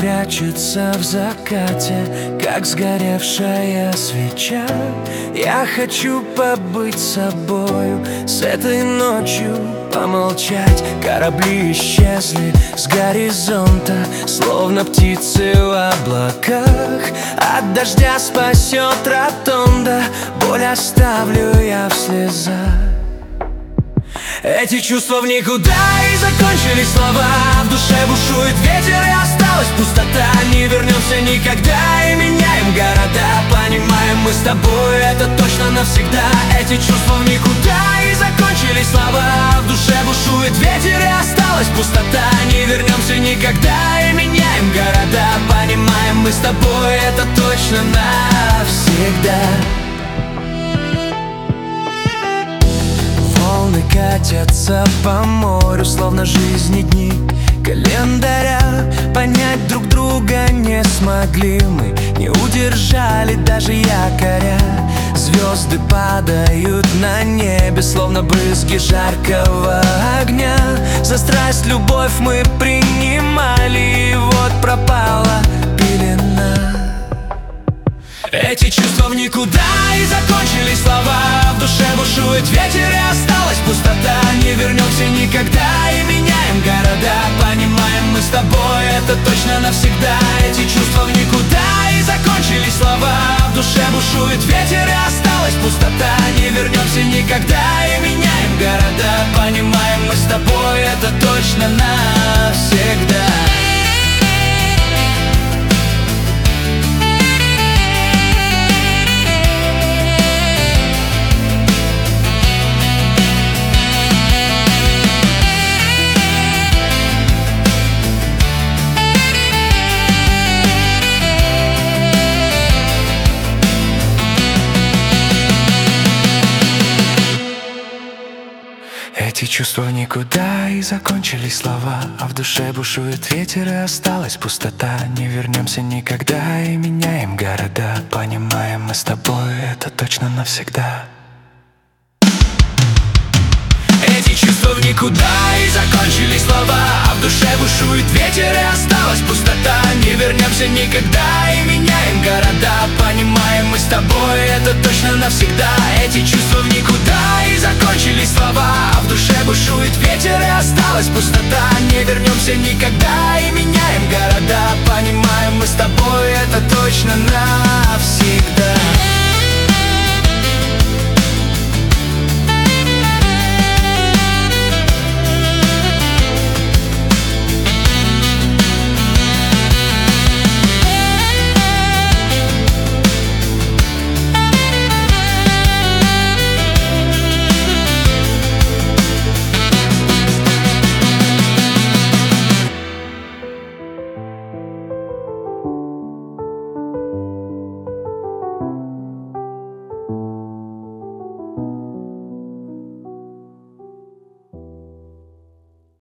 прячется в закате, как сгоревшая свеча. Я хочу побыть собою, с этой ночью помолчать. Корабли исчезли с горизонта, словно птицы в облаках. От дождя спасет ротонда, боль оставлю я в слезах. Эти чувства в никуда, и закончились слова. В душе бушует ветер, и осталась пустота. Не вернемся никогда и меняем города. Понимаем мы с тобой, это точно навсегда. Эти чувства в никуда, и закончились слова. В душе бушует ветер, и осталась пустота. Не вернемся никогда и меняем города. Понимаем мы с тобой, это точно навсегда. Волны катятся по морю, словно жизни дни календаря. Понять друг друга не смогли мы, не удержали даже якоря. Звезды падают на небе, словно брызги жаркого огня. За страсть любовь мы принимали, и вот пропала пелена. Эти чувства в никуда, и закончились слова. В душе бушует ветер, и осталась пустота. Не вернемся никогда и меняем города. Понимаем мы с тобой, это точно навсегда. Эти чувства в никуда, и закончились слова. В душе бушует ветер, и осталась пустота. Не вернемся никогда и меняем города. Понимаем мы с тобой, это точно навсегда. Эти чувства никуда, и закончились слова. А в душе бушует ветер, и осталась пустота. Не вернемся никогда и меняем города. Понимаем мы с тобой, это точно навсегда. Эти чувства в никуда, и закончились слова. А в душе бушует ветер, и осталась пустота. Не вернемся никогда и меняем города. Понимаем мы с тобой, это точно навсегда. Эти чувства в никуда, и закончились слова. А в душе бушует ветер, и осталась пустота. Не вернемся никогда и меняем